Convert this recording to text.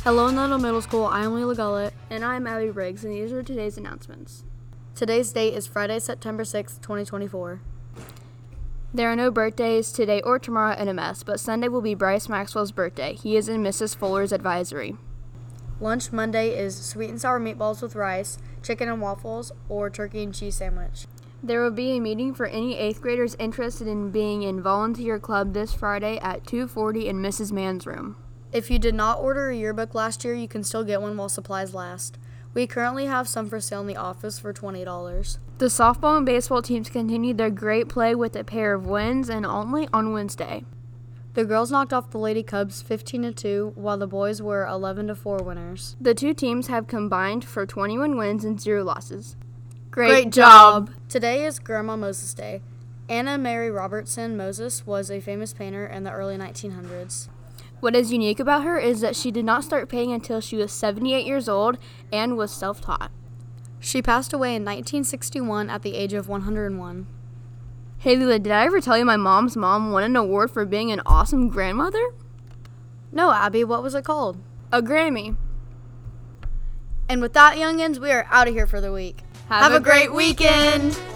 Hello, Nuttall Middle School. I'm Leila Gullett. And I'm Abby Briggs, and these are today's announcements. Today's date is Friday, September 6th, 2024. There are no birthdays today or tomorrow at NMS, but Sunday will be Bryce Maxwell's birthday. He is in Mrs. Fuller's advisory. Lunch Monday is sweet and sour meatballs with rice, chicken and waffles, or turkey and cheese sandwich. There will be a meeting for any 8th graders interested in being in volunteer club this Friday at 2:40 in Mrs. Mann's room. If you did not order a yearbook last year, you can still get one while supplies last. We currently have some for sale in the office for $20. The softball and baseball teams continued their great play with a pair of wins and only on Wednesday. The girls knocked off the Lady Cubs 15-2, while the boys were 11-4 winners. The two teams have combined for 21 wins and 0 losses. Great job! Today is Grandma Moses Day. Anna Mary Robertson Moses was a famous painter in the early 1900s. What is unique about her is that she did not start painting until she was 78 years old and was self-taught. She passed away in 1961 at the age of 101. Hey Leila, did I ever tell you my mom's mom won an award for being an awesome grandmother? No, Abby, what was it called? A Grammy. And with that, youngins, we are out of here for the week. Have a great weekend!